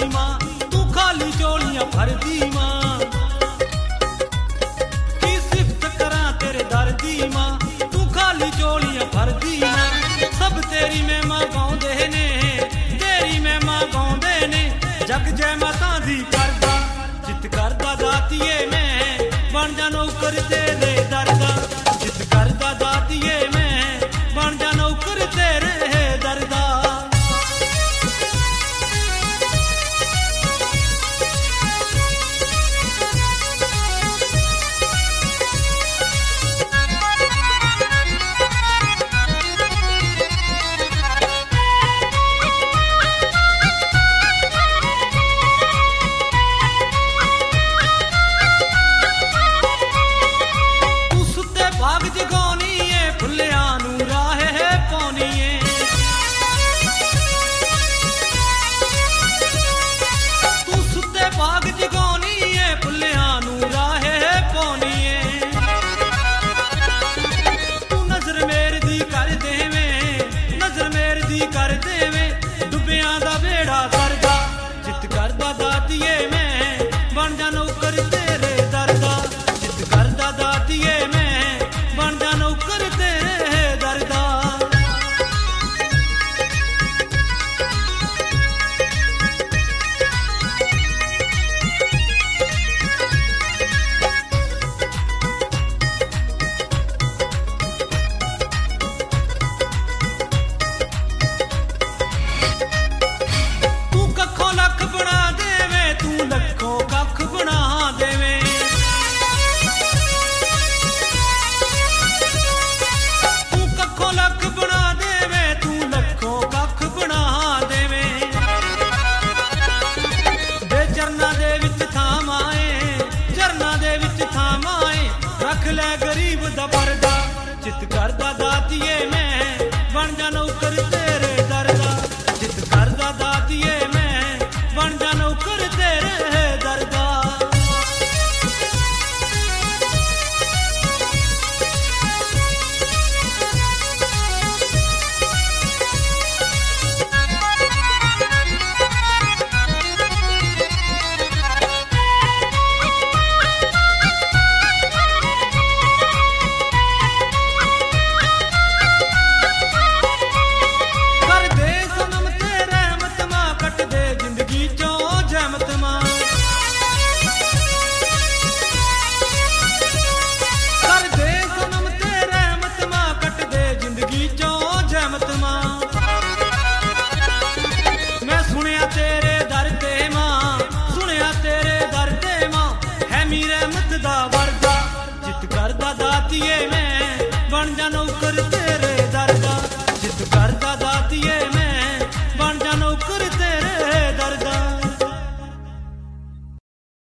मां, तू खाली झोलियां भरदी मां। की सिफत करा तेरे दर दी मां, तू खाली झोलियां भरदी मां। सब तेरी महिमा गाउंदे ने, तेरी महिमा गाउंदे ने, जग जय माता दी करदा, चित करदा दातिए मैं बन जा नौकर तेरे।